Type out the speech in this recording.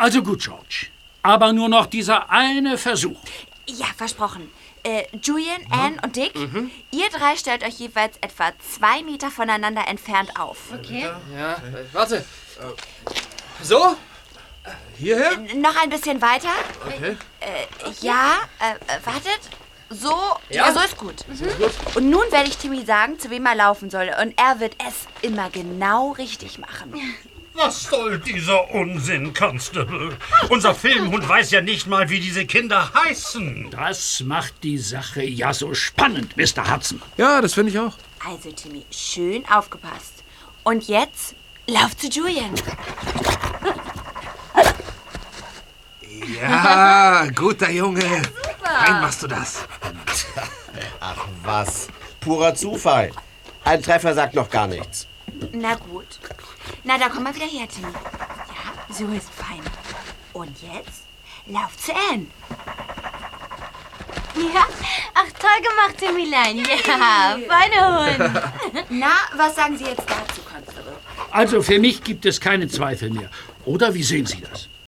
Also gut, George. Aber nur noch dieser eine Versuch. Ja, versprochen. Julian, Anne und Dick, ihr drei stellt euch jeweils etwa 2 Meter voneinander entfernt auf. Okay. Ja, warte. So? Hierher? Noch ein bisschen weiter. Okay. Wartet. So, ja, so ist gut. Und nun werde ich Timmy sagen, zu wem er laufen soll. Und er wird es immer genau richtig machen. Was soll dieser Unsinn, Constable? Unser Filmhund weiß ja nicht mal, wie diese Kinder heißen. Das macht die Sache ja so spannend, Mr. Hudson. Ja, das finde ich auch. Also, Timmy, schön aufgepasst. Und jetzt, lauf zu Julian. Ja, guter Junge. Fein machst du das. Ach was, purer Zufall. Ein Treffer sagt noch gar nichts. Na gut. Na, da komm mal wieder her, Timmy. Ja, so ist fein. Und jetzt, lauf zu Anne. Ja, ach, toll gemacht, Timmylein. Ja, feiner Hund. Na, was sagen Sie jetzt dazu, Constable? Also für mich gibt es keine Zweifel mehr. Oder wie sehen Sie das?